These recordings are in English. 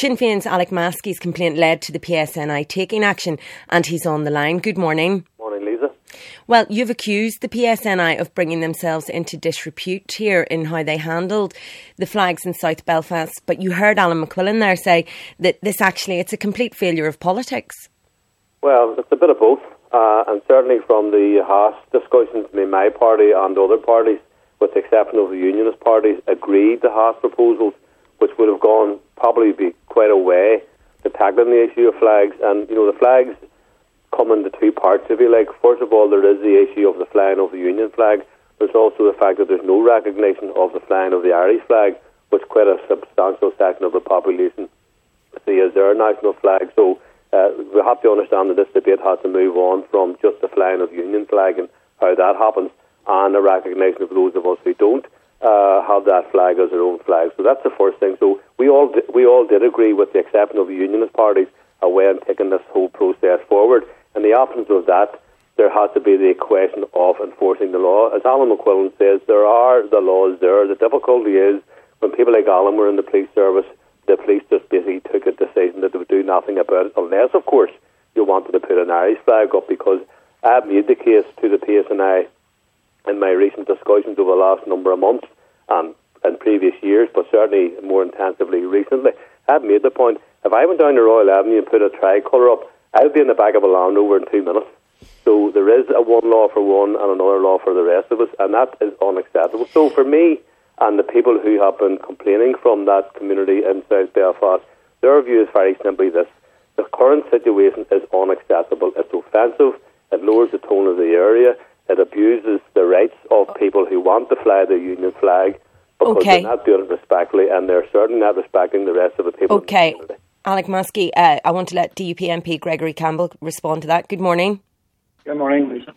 Sinn Féin's Alec Maskey's complaint led to the PSNI taking action, and he's on the line. Good morning. Morning, Lisa. Well, you've accused the PSNI of bringing themselves into disrepute here in how they handled the flags in South Belfast, but you heard Alan McQuillan there say that it's a complete failure of politics. Well, it's a bit of both, and certainly from the Haas discussions between my party and other parties, with the exception of the Unionist parties, agreed the Haas proposals, which would have gone probably be quite a way to tackling the issue of flags. And, the flags come into two parts, if you like. First of all, there is the issue of the flying of the Union flag. There's also the fact that there's no recognition of the flying of the Irish flag, which quite a substantial section of the population see as their national flag. So we have to understand that this debate has to move on from just the flying of the Union flag and how that happens, and the recognition of those of us who don't have that flag as their own flag. So that's the first thing. So we all did agree, with the exception of the Unionist parties, a way in taking this whole process forward. In the absence of that, there has to be the question of enforcing the law. As Alan McQuillan says, there are the laws there. The difficulty is when people like Alan were in the police service, the police just basically took a decision that they would do nothing about it, unless, of course, you wanted to put an Irish flag up, because I've made the case to the PSNI in my recent discussions over the last number of months and in previous years, but certainly more intensively recently. I've made the point, if I went down to Royal Avenue and put a tricolour up, I'd be in the back of a Land Rover in 2 minutes. So there is a one law for one and another law for the rest of us, and that is unacceptable. So for me and the people who have been complaining from that community in South Belfast, their view is very simply this: the current situation is unacceptable. It's offensive, it lowers the tone of the area, it abuses the rights of people who want to fly the Union flag, because they're not doing it respectfully, and they're certainly not respecting the rest of the people in the community. Alec Maskey, I want to let DUP MP Gregory Campbell respond to that. Good morning. Good morning, Lisa.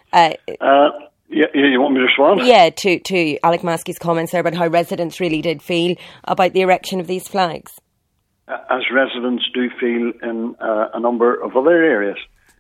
You want me to respond? Yeah, to Alec Maskey's comments there about how residents really did feel about the erection of these flags. As residents do feel in a number of other areas.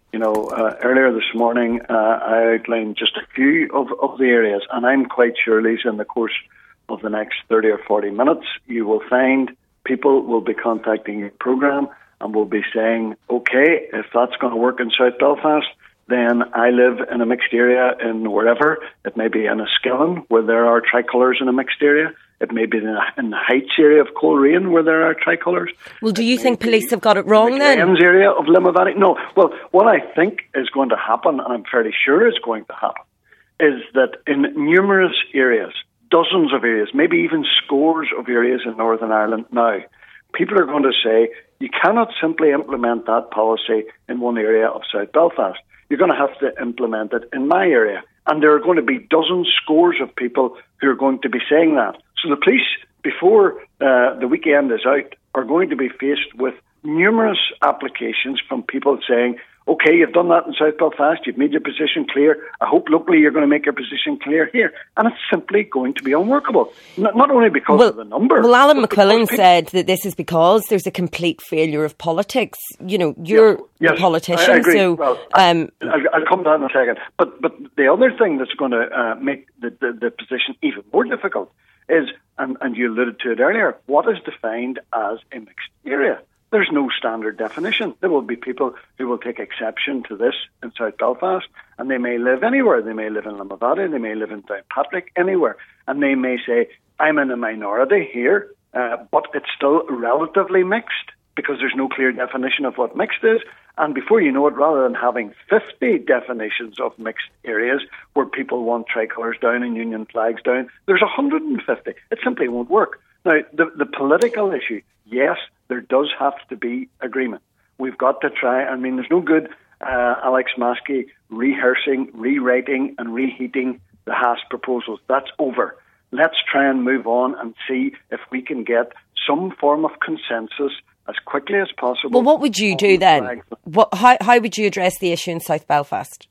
Earlier this morning, I outlined just a few of the areas, and I'm quite sure, Lisa, in the course of the next 30 or 40 minutes, you will find people will be contacting your programme and will be saying, OK, if that's going to work in South Belfast, then I live in a mixed area in wherever. It may be in Skillen, where there are tricolours in a mixed area. It may be in the Heights area of Coleraine, where there are tricolours. Well, do you think police have got it wrong then? The area of Limavady? No. Well, what I think is going to happen, and I'm fairly sure is going to happen, is that in numerous areas, dozens of areas, maybe even scores of areas in Northern Ireland now, people are going to say, you cannot simply implement that policy in one area of South Belfast. You're going to have to implement it in my area. And there are going to be dozens, scores of people who are going to be saying that. So the police, before the weekend is out, are going to be faced with numerous applications from people saying, OK, you've done that in South Belfast, you've made your position clear, I hope locally you're going to make your position clear here. And it's simply going to be unworkable, not only because of the number. Well, Alan McQuillan said that this is because there's a complete failure of politics. You're a politician. I agree. So, I'll come to that in a second. But the other thing that's going to make the position even more difficult is, and you alluded to it earlier, what is defined as a mixed area? There's no standard definition. There will be people who will take exception to this in South Belfast, and they may live anywhere. They may live in Limavady, they may live in Downpatrick, anywhere. And they may say, I'm in a minority here, but it's still relatively mixed, because there's no clear definition of what mixed is. And before you know it, rather than having 50 definitions of mixed areas where people want tricolours down and Union flags down, there's 150. It simply won't work. Now, the political issue, yes, there does have to be agreement. We've got to try. I mean, there's no good Alec Maskey rehearsing, rewriting and reheating the Haas proposals. That's over. Let's try and move on and see if we can get some form of consensus as quickly as possible. Well, what would you do then? How would you address the issue in South Belfast?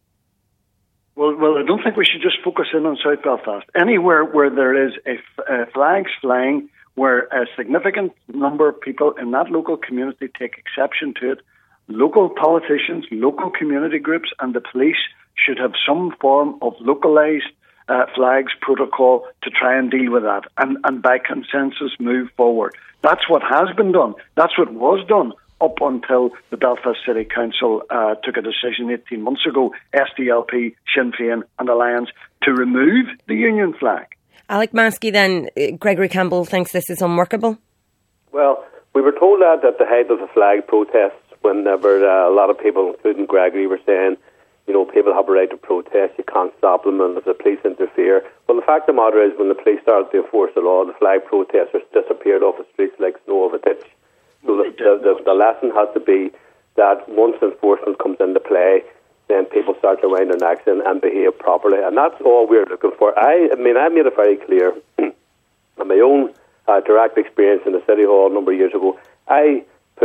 Well, I don't think we should just focus in on South Belfast. Anywhere where there is a flags flying, where a significant number of people in that local community take exception to it, local politicians, local community groups and the police should have some form of localised flags protocol to try and deal with that and by consensus move forward. That's what has been done. That's what was done up until the Belfast City Council took a decision 18 months ago, SDLP, Sinn Féin and Alliance, to remove the Union flag. Alec Maskey, then, Gregory Campbell thinks this is unworkable? Well, we were told that at the height of the flag protests, whenever a lot of people, including Gregory, were saying, people have a right to protest, you can't stop them, and if the police interfere. Well, the fact of the matter is, when the police started to enforce the law, the flag protesters disappeared off the streets like snow of a ditch. So the lesson has to be that once enforcement comes into play, then people start to wind their necks in and behave properly. And that's all we're looking for. I made it very clear in my own direct experience in the City Hall a number of years ago. I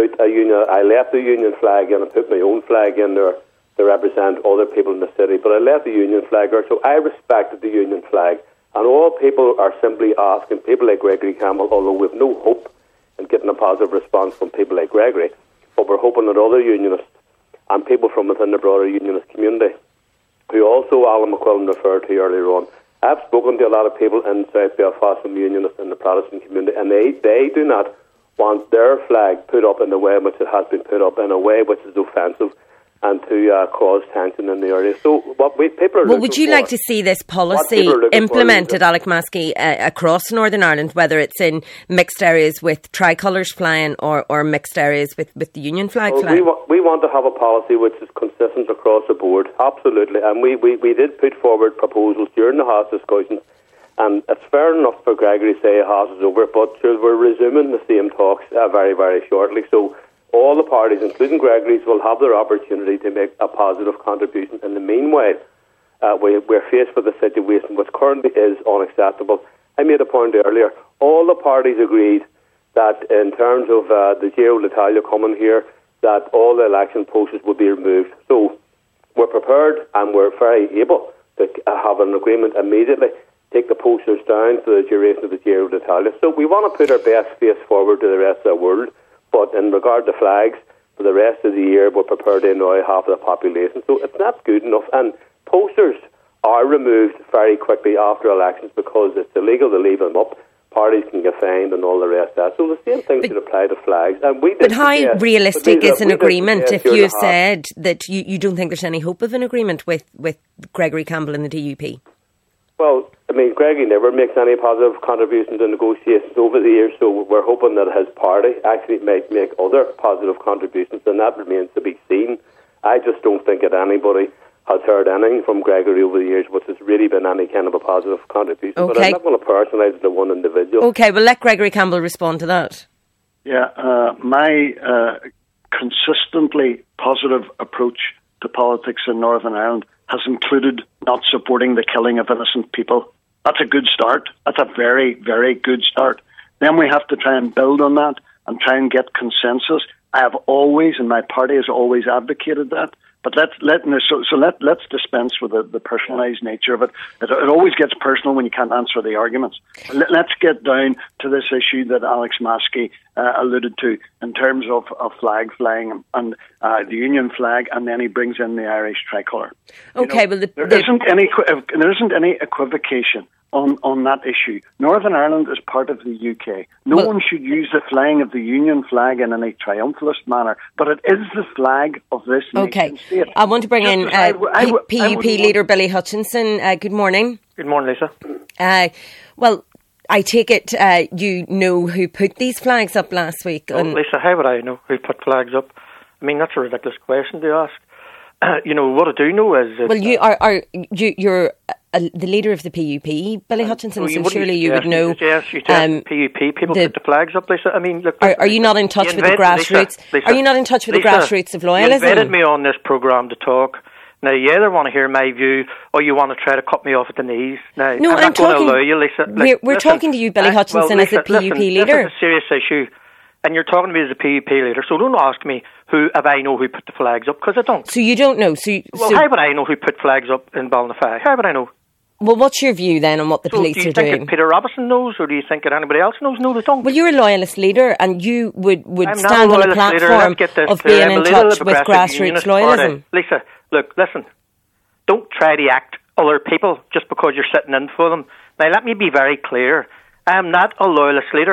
left the Union flag in and put my own flag in there to represent other people in the city, but I left the Union flag there, so I respected the Union flag. And all people are simply asking, people like Gregory Campbell, although we have no hope in getting a positive response from people like Gregory, but we're hoping that other unionists and people from within the broader unionist community, who also Alan McQuillan referred to earlier on, I've spoken to a lot of people in South Belfast from unionists in the Protestant community, and they do not want their flag put up in the way in which it has been put up, in a way which is offensive and to cause tension in the area. So what people are would you like to see this policy implemented, Alec Maskey, across Northern Ireland, whether it's in mixed areas with tricolours flying or mixed areas with the Union flag flying? We want to have a policy which is consistent across the board, absolutely. And we did put forward proposals during the Haas discussions, and it's fair enough for Gregory to say Haas is over, but we're resuming the same talks very, very shortly. So all the parties, including Gregory's, will have their opportunity to make a positive contribution. In the meanwhile, we're faced with a situation which currently is unacceptable. I made a point earlier. All the parties agreed that in terms of the Giro d'Italia coming here, that all the election posters would be removed. So we're prepared and we're very able to have an agreement immediately, take the posters down for the duration of the Giro d'Italia. So we want to put our best face forward to the rest of the world. But in regard to flags, for the rest of the year, we're prepared to annoy half of the population. So it's not good enough. And posters are removed very quickly after elections because it's illegal to leave them up. Parties can get fined and all the rest of that. So the same thing should apply to flags. And but how realistic is an agreement if you've said that you don't think there's any hope of an agreement with Gregory Campbell and the DUP? Well, Gregory never makes any positive contributions in negotiations over the years, so we're hoping that his party actually might make other positive contributions, and that remains to be seen. I just don't think that anybody has heard anything from Gregory over the years which has really been any kind of a positive contribution. Okay. But I'm not going to personalise it to one individual. Okay, well, let Gregory Campbell respond to that. Yeah, my consistently positive approach to politics in Northern Ireland has included not supporting the killing of innocent people. That's a good start. That's a very, very good start. Then we have to try and build on that and try and get consensus. I have always, and my party has always advocated that. But let's dispense with the personalised nature of it. It always gets personal when you can't answer the arguments. Let's get down to this issue that Alex Maskey alluded to in terms of flag flying and the Union flag, and then he brings in the Irish tricolour. Okay, well, there isn't any equivocation on that issue. Northern Ireland is part of the UK. No one should use the flying of the Union flag in any triumphalist manner, but it is the flag of this nation state. I want to bring in PUP leader Billy Hutchinson. Good morning. Good morning, Lisa. Well, I take it you know who put these flags up last week. Lisa, how would I know who put flags up? I mean, that's a ridiculous question to ask. What I do know is... Well, you're the leader of the PUP, Billy Hutchinson, so surely you would know... Yes, you tell PUP people put the flags up, Lisa. I mean, look... Are you not in touch with the grassroots? Lisa, are you not in touch with the grassroots of loyalism? You invited me on this programme to talk. Now, you either want to hear my view or you want to try to cut me off at the knees. Now, no, I'm not going to allow you, Lisa. We're talking to you, Billy Hutchinson, as a PUP leader. This is a serious issue. And you're talking to me as a PUP leader, so don't ask me if I know who put the flags up, because I don't. So you don't know? How would I know who put flags up in Ballinafie? How would I know? Well, what's your view then on what the police are doing? Do you think that Peter Robinson knows, or do you think that anybody else knows? No, they don't. Well, you're a loyalist leader, and you would stand on a platform of being in touch with grassroots loyalism. Lisa, look, listen. Don't try to act other people just because you're sitting in for them. Now, let me be very clear. I am not a loyalist leader.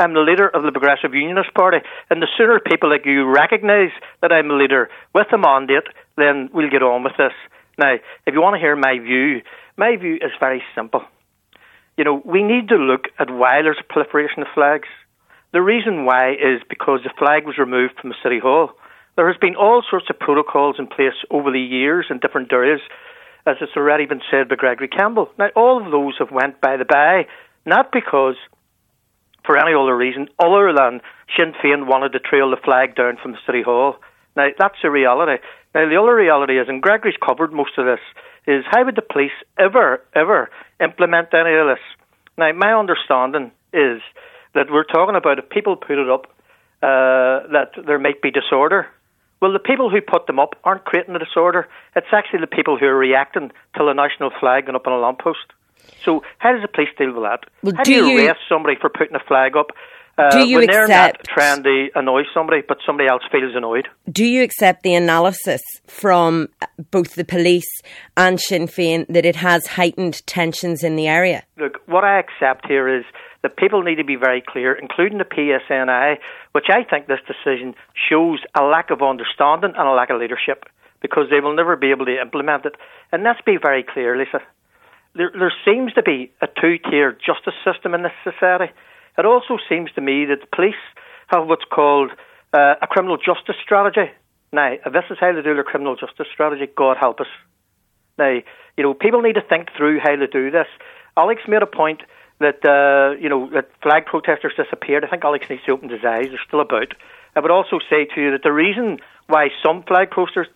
I'm the leader of the Progressive Unionist Party, and the sooner people like you recognise that I'm a leader with a mandate, then we'll get on with this. Now, if you want to hear my view is very simple. We need to look at why there's a proliferation of flags. The reason why is because the flag was removed from the City Hall. There has been all sorts of protocols in place over the years in different areas, as it's already been said by Gregory Campbell. Now, all of those have went by the by, not because for any other reason other than Sinn Féin wanted to trail the flag down from the City Hall. Now, that's the reality. Now, the other reality is, and Gregory's covered most of this, is how would the police ever implement any of this? Now, my understanding is that we're talking about if people put it up, that there might be disorder. Well, the people who put them up aren't creating the disorder. It's actually the people who are reacting to the national flag going up on a lamppost. So how does the police deal with that? Well, how do you arrest somebody for putting a flag up when they're not trying to annoy somebody, but somebody else feels annoyed? Do you accept the analysis from both the police and Sinn Féin that it has heightened tensions in the area? Look, what I accept here is that people need to be very clear, including the PSNI, which I think this decision shows a lack of understanding and a lack of leadership, because they will never be able to implement it. And let's be very clear, Lisa. There seems to be a two-tier justice system in this society. It also seems to me that the police have what's called a criminal justice strategy. Now, if this is how they do their criminal justice strategy, God help us. Now, people need to think through how to do this. Alex made a point that, that flag protesters disappeared. I think Alex needs to open his eyes. They're still about. I would also say to you that the reason why some flag protesters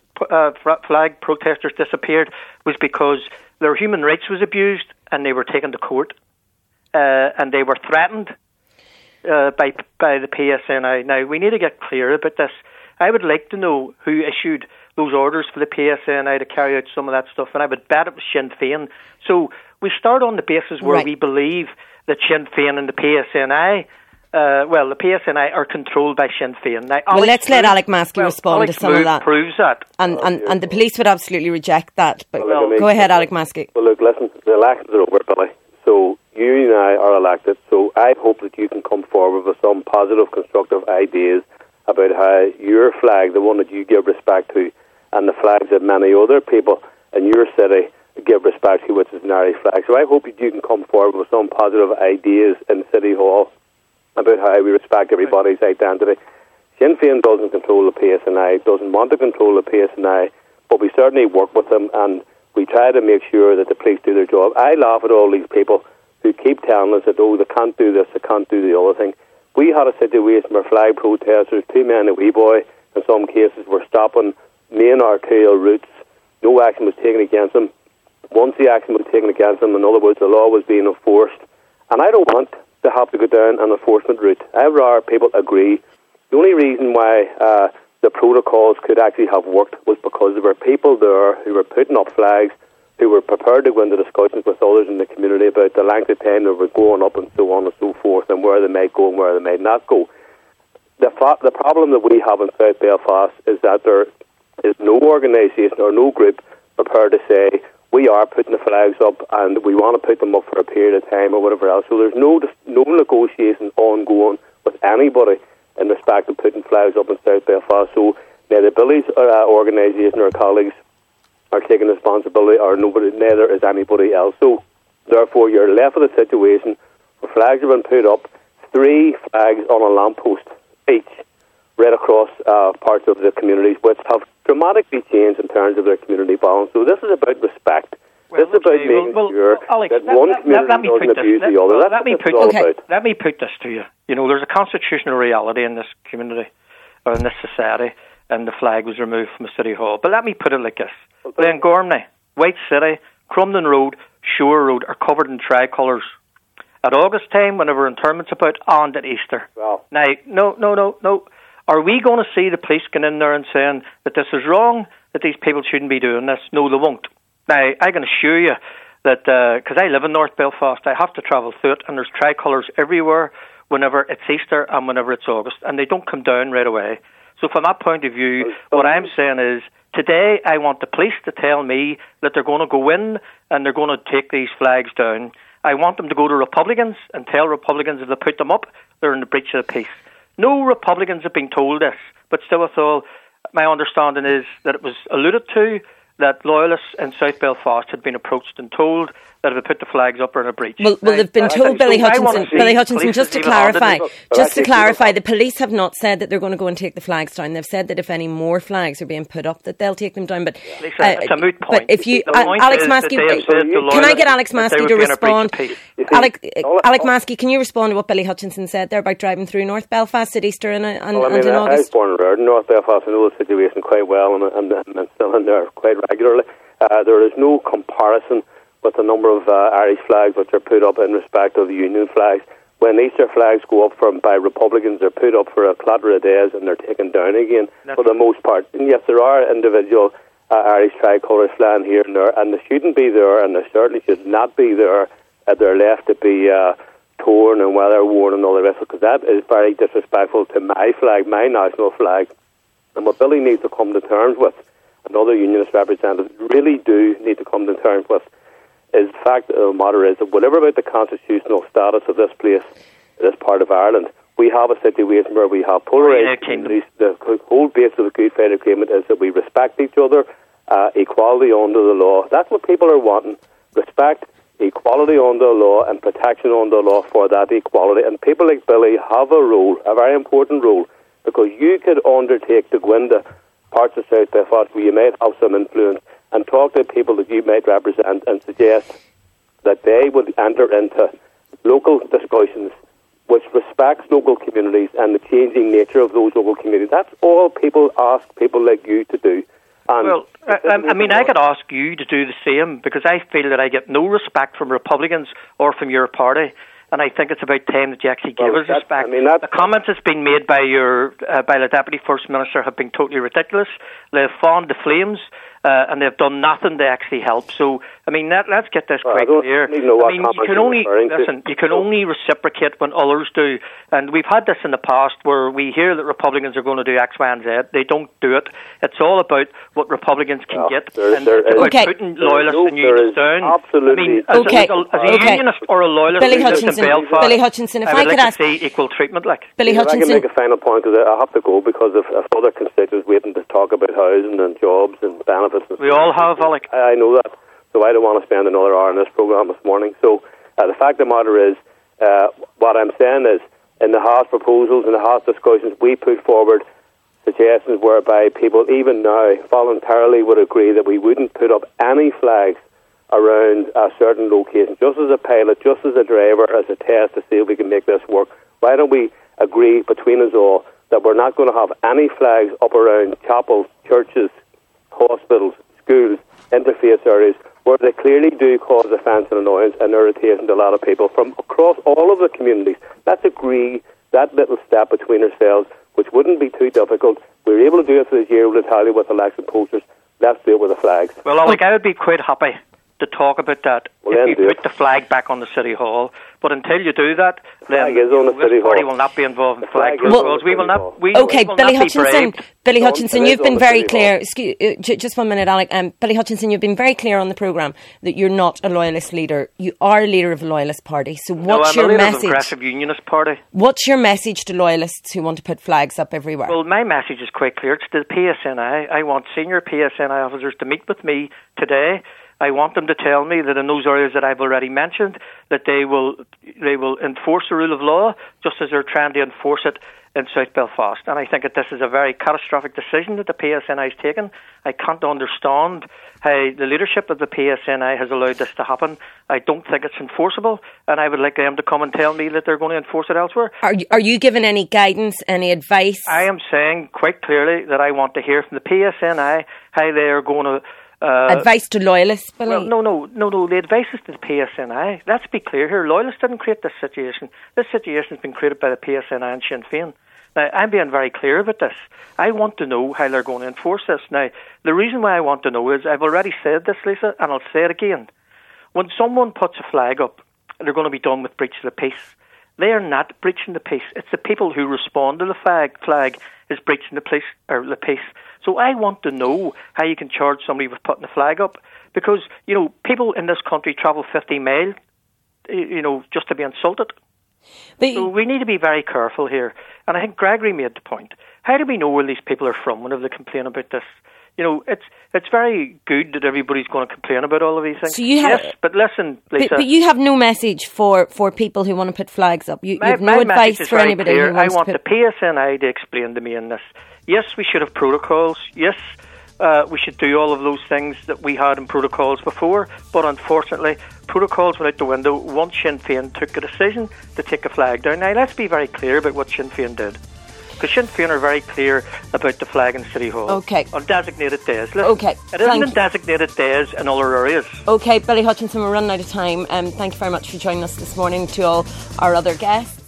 disappeared was because their human rights was abused and they were taken to court and they were threatened by the PSNI. Now, we need to get clear about this. I would like to know who issued those orders for the PSNI to carry out some of that stuff, and I would bet it was Sinn Féin. So we start on the basis where we believe that Sinn Féin and the PSNI, the PSNI are controlled by Sinn Féin. Now, let's let Alec Maskey respond to some of that. Proves that. And the police would absolutely reject that. But go ahead, Alec Maskey. Well, look, listen, the elections are over, Billy. So you and I are elected, so I hope that you can come forward with some positive, constructive ideas about how your flag, the one that you give respect to, and the flags that many other people in your city give respect to, which is an Irish flag. So I hope that you can come forward with some positive ideas in City Hall about how we respect everybody's identity. Sinn Féin doesn't control the PSNI, doesn't want to control the PSNI, but we certainly work with them and we try to make sure that the police do their job. I laugh at all these people who keep telling us that, they can't do this, they can't do the other thing. We had a situation where flag protesters, 2 men and a wee boy, in some cases were stopping main arterial routes. No action was taken against them. Once the action was taken against them, in other words, the law was being enforced. And I don't want to have to go down an enforcement route. I would rather people agree. The only reason why the protocols could actually have worked was because there were people there who were putting up flags, who were prepared to go into discussions with others in the community about the length of time they were going up and so on and so forth, and where they might go and where they might not go. The problem that we have in South Belfast is that there is no organisation or no group prepared to say, we are putting the flags up and we want to put them up for a period of time or whatever else. So there's no negotiation ongoing with anybody in respect of putting flags up in South Belfast. So neither Billy's organisation or colleagues are taking responsibility, or neither is anybody else. So therefore you're left with a situation where flags have been put up, 3 flags on a lamppost each, right across parts of the communities, which have dramatically changed in terms of their community balance. So this is about respect. This is about making sure Alex, that one community doesn't abuse the other. Let me put this to you. There's a constitutional reality in this community, or in this society, and the flag was removed from the City Hall. But let me put it like this. Glengormley, White City, Crumlin Road, Shore Road are covered in tricolours. At August time, whenever interment's about, and at Easter. Wow. Now, no. Are we going to see the police going in there and saying that this is wrong, that these people shouldn't be doing this? No, they won't. Now, I can assure you that, because I live in North Belfast, I have to travel through it, and there's tricolours everywhere whenever it's Easter and whenever it's August, and they don't come down right away. So from that point of view, what I'm saying is, today I want the police to tell me that they're going to go in and they're going to take these flags down. I want them to go to Republicans and tell Republicans if they put them up, they're in the breach of the peace. No Republicans have been told this, but still with all, my understanding is that it was alluded to that loyalists in South Belfast had been approached and told that if they put the flags up are in a breach. Well, they've been told, Billy Hutchinson, just to clarify, the police have not said that they're going to go and take the flags down. They've said that if any more flags are being put up, that they'll take them down. But Lisa, it's a moot point. But if you, Alex Maskey, can I get Alex Maskey to respond? Alex Maskey, can you respond to what Billy Hutchinson said there about driving through North Belfast at Easter and in August? I was born and reared in North Belfast. I know the situation quite well, and I'm still in there quite regularly. There is no comparison with the number of Irish flags which are put up in respect of the Union flags. When Easter flags go up by Republicans, they're put up for a clatter of days and they're taken down again for the most part. And yes, there are individual Irish tricolours flying here and there, and they shouldn't be there, and they certainly should not be there. They're left to be torn and weather worn and all the rest, because that is very disrespectful to my flag, my national flag. And what Billy needs to come to terms with, and other unionist representatives really do need to come to terms with, is the fact of the matter is that whatever about the constitutional status of this place, this part of Ireland, we have a situation where we have polarised communities. The whole base of the Good Friday Agreement is that we respect each other, equality under the law. That's what people are wanting. Respect, equality under the law, and protection under the law for that equality. And people like Billy have a role, a very important role, because you could undertake to go into parts of South Belfast where you might have some influence and talk to people that you might represent and suggest that they would enter into local discussions which respects local communities and the changing nature of those local communities. That's all people ask people like you to do. And well, I could ask you to do the same, because I feel that I get no respect from Republicans or from your party. And I think it's about time that you actually give us respect. The comments that's been made by by the Deputy First Minister have been totally ridiculous. They've fanned the flames, and they've done nothing to actually help. So, let's get this quite clear. You can only reciprocate when others do. And we've had this in the past where we hear that Republicans are going to do X, Y, and Z. They don't do it. It's all about what Republicans can get. It's about putting loyalists and unions down. Absolutely. As a unionist or a loyalist in Belfast, Billy Hutchinson, if I could ask, to see equal treatment. Billy Hutchinson, I can make a final point, because I have to go because of other constituents waiting to talk about housing and jobs and benefits. We all have, Alec. I know that, so I don't want to spend another hour on this programme this morning. So the fact of the matter is, what I'm saying is, in the House proposals, in the House discussions, we put forward suggestions whereby people, even now, voluntarily would agree that we wouldn't put up any flags around a certain location, just as a pilot, just as a driver, as a test to see if we can make this work. Why don't we agree between us all that we're not going to have any flags up around chapels, churches, hospitals, schools, interface areas, where they clearly do cause offence and annoyance and irritation to a lot of people from across all of the communities. Let's agree that little step between ourselves, which wouldn't be too difficult. We were able to do it for this year with Italia with election posters. Let's do it with the flags. Well, Alec, I would be quite happy to talk about that if you put the flag back on the City Hall. But until you do that, then this party will not be involved in flag protocols. We will not. Billy Hutchinson, you've been very clear. Just 1 minute, Alec. Billy Hutchinson, you've been very clear on the programme that you're not a loyalist leader. You are a leader of a loyalist party. So what's your message? I'm a leader of a progressive unionist party. What's your message to loyalists who want to put flags up everywhere? Well, my message is quite clear. It's to the PSNI. I want senior PSNI officers to meet with me today. I want them to tell me that in those areas that I've already mentioned, that they will enforce the rule of law just as they're trying to enforce it in South Belfast. And I think that this is a very catastrophic decision that the PSNI has taken. I can't understand how the leadership of the PSNI has allowed this to happen. I don't think it's enforceable, and I would like them to come and tell me that they're going to enforce it elsewhere. Are you given any guidance, any advice? I am saying quite clearly that I want to hear from the PSNI how they are going to advice to loyalists, Billy? Well, no. The advice is to the PSNI. Let's be clear here. Loyalists didn't create this situation. This situation has been created by the PSNI and Sinn Féin. Now, I'm being very clear about this. I want to know how they're going to enforce this. Now, the reason why I want to know is, I've already said this, Lisa, and I'll say it again. When someone puts a flag up, they're going to be done with breach of the peace. They are not breaching the peace. It's the people who respond to the flag is breaching the peace. So I want to know how you can charge somebody with putting a flag up, because, people in this country travel 50 miles, just to be insulted. So we need to be very careful here. And I think Gregory made the point. How do we know where these people are from whenever they complain about this? It's very good that everybody's going to complain about all of these things. So you have, yes, but listen, Lisa. But you have no message for people who want to put flags up. You have no advice for anybody who wants I want the PSNI to explain to me in this. Yes, we should have protocols. Yes, we should do all of those things that we had in protocols before. But unfortunately, protocols went out the window once Sinn Féin took a decision to take a flag down. Now, let's be very clear about what Sinn Féin did. Because Sinn Féin are very clear about the flag in City Hall. Okay. On designated days. Listen, okay. It isn't in designated days in other areas. Okay, Billy Hutchinson, we're running out of time. Thank you very much for joining us this morning, to all our other guests.